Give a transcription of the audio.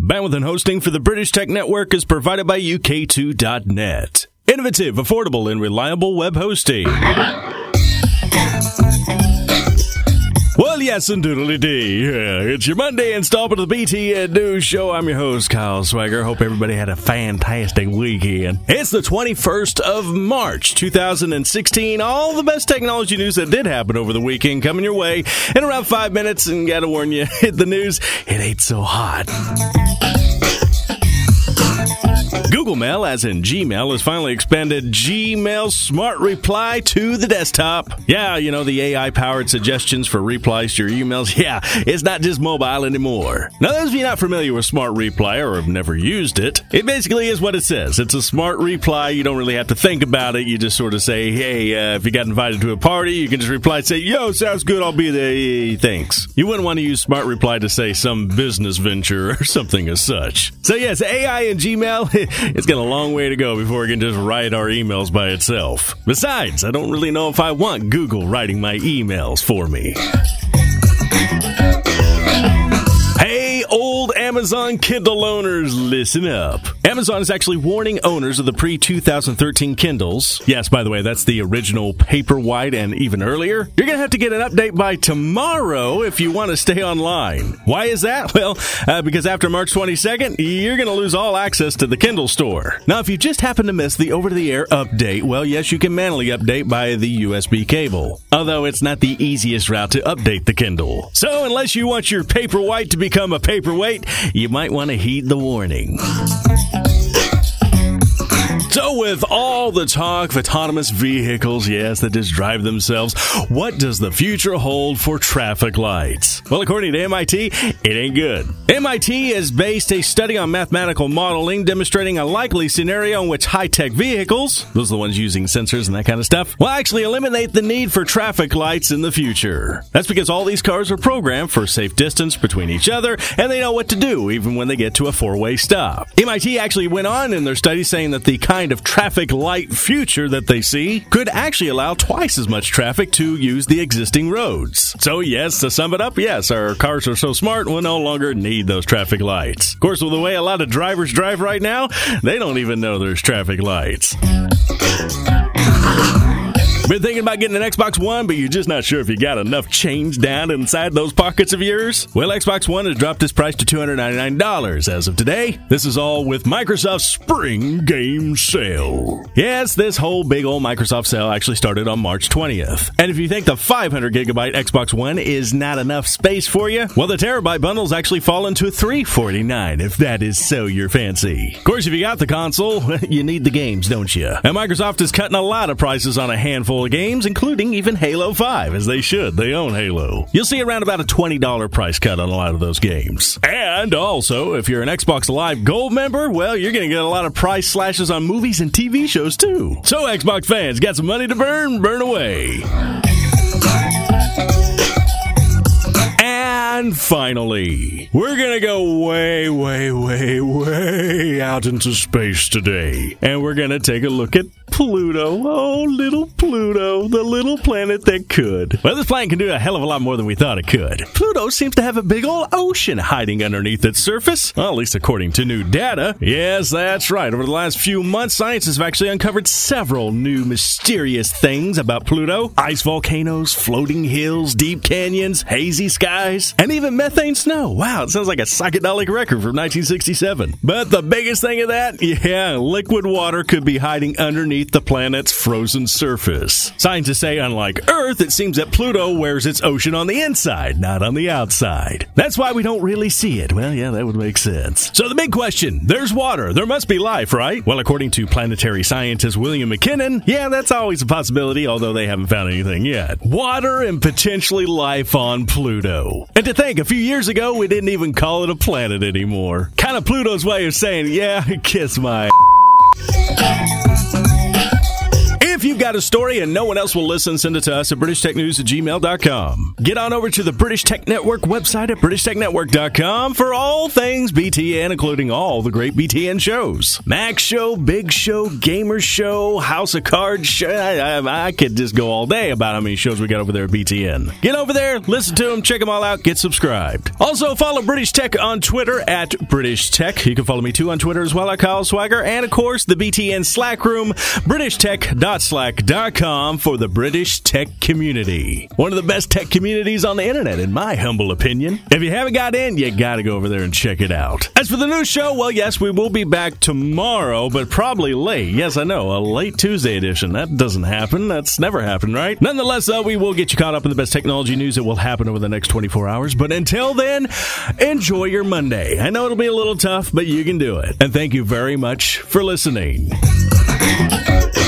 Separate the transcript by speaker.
Speaker 1: Bandwidth and hosting for the British Tech Network is provided by UK2.net. Innovative, affordable, and reliable web hosting. Well, yes, and doodly-dee. Yeah, it's your Monday installment of the BTN News Show. I'm your host, Kyle Swagger. Hope everybody had a fantastic weekend. It's the 21st of March, 2016. All the best technology news that did happen over the weekend coming your way in around 5 minutes. And gotta warn you, hit the news, it ain't so hot. Google Mail, as in Gmail, has finally expanded Gmail Smart Reply to the desktop. Yeah, you know, the AI-powered suggestions for replies to your emails. Yeah, it's not just mobile anymore. Now, those of you not familiar with Smart Reply or have never used it, it basically is what it says. It's a smart reply. You don't really have to think about it. You just sort of say, hey, if you got invited to a party, you can just reply and say, yo, sounds good, I'll be there, thanks. You wouldn't want to use Smart Reply to say some business venture or something as such. So yes, AI and Gmail, it's got a long way to go before it can just write our emails by itself. Besides, I don't really know if I want Google writing my emails for me. Hey, old Amazon Kindle owners, listen up. Amazon is actually warning owners of the pre-2013 Kindles. Yes, by the way, that's the original Paperwhite and even earlier. You're going to have to get an update by tomorrow if you want to stay online. Why is that? Well, because after March 22nd, you're going to lose all access to the Kindle store. Now, if you just happen to miss the over-the-air update, well, yes, you can manually update by the USB cable. Although it's not the easiest route to update the Kindle. So, unless you want your Paperwhite to become a paperweight, you might want to heed the warning. So with all the talk of autonomous vehicles, yes, that just drive themselves, what does the future hold for traffic lights? Well, according to MIT, it ain't good. MIT has based a study on mathematical modeling demonstrating a likely scenario in which high-tech vehicles, those are the ones using sensors and that kind of stuff, will actually eliminate the need for traffic lights in the future. That's because all these cars are programmed for safe distance between each other, and they know what to do even when they get to a four-way stop. MIT actually went on in their study saying that the kind of traffic light future that they see could actually allow twice as much traffic to use the existing roads. So yes, to sum it up, yes, our cars are so smart we'll no longer need those traffic lights. Of course, with the way a lot of drivers drive right now, they don't even know there's traffic lights. Been thinking about getting an Xbox One, but you're just not sure if you got enough change down inside those pockets of yours? Well, Xbox One has dropped its price to $299 as of today. This is all with Microsoft's Spring Game Sale. Yes, this whole big old Microsoft sale actually started on March 20th. And if you think the 500GB Xbox One is not enough space for you, well, the terabyte bundles actually fall into $349 if that is so your fancy. Of course, if you got the console, you need the games, don't you? And Microsoft is cutting a lot of prices on a handful of games, including even Halo 5, as they should. They own Halo. You'll see around about a $20 price cut on a lot of those games. And also, if you're an Xbox Live Gold member, well, you're going to get a lot of price slashes on movies and TV shows, too. So, Xbox fans, got some money to burn? Burn away. And finally, we're going to go way, way, way, way out into space today. And we're going to take a look at Pluto. Oh, little Pluto, the little planet that could. Well, this planet can do a hell of a lot more than we thought it could. Pluto seems to have a big old ocean hiding underneath its surface. Well, at least according to new data. Yes, that's right. Over the last few months, science has actually uncovered several new mysterious things about Pluto. Ice volcanoes, floating hills, deep canyons, hazy skies, and even methane snow. Wow, it sounds like a psychedelic record from 1967. But the biggest thing of that, yeah, liquid water could be hiding underneath the planet's frozen surface. Scientists say, unlike Earth, it seems that Pluto wears its ocean on the inside, not on the outside. That's why we don't really see it. Well, yeah, that would make sense. So the big question, there's water. There must be life, right? Well, according to planetary scientist William McKinnon, yeah, that's always a possibility, although they haven't found anything yet. Water and potentially life on Pluto. And to think, a few years ago, we didn't even call it a planet anymore. Kind of Pluto's way of saying, yeah, kiss my you've got a story and no one else will listen, send it to us at BritishTechNews@gmail.com. Get on over to the British Tech Network website at BritishTechNetwork.com for all things BTN, including all the great BTN shows. Mac Show, Big Show, Gamer Show, House of Cards Show. I could just go all day about how many shows we got over there at BTN. Get over there, listen to them, check them all out, get subscribed. Also, follow British Tech on Twitter at British Tech. You can follow me too on Twitter as well at Kyle Swagger. And of course, the BTN Slack room, BritishTech.slack.com for the British Tech community. One of the best tech communities on the internet, in my humble opinion. If you haven't got in, you gotta go over there and check it out. As for the new show, well, yes, we will be back tomorrow, but probably late. Yes, I know, a late Tuesday edition. That doesn't happen. That's never happened, right? Nonetheless, though, we will get you caught up in the best technology news that will happen over the next 24 hours. But until then, enjoy your Monday. I know it'll be a little tough, but you can do it. And thank you very much for listening.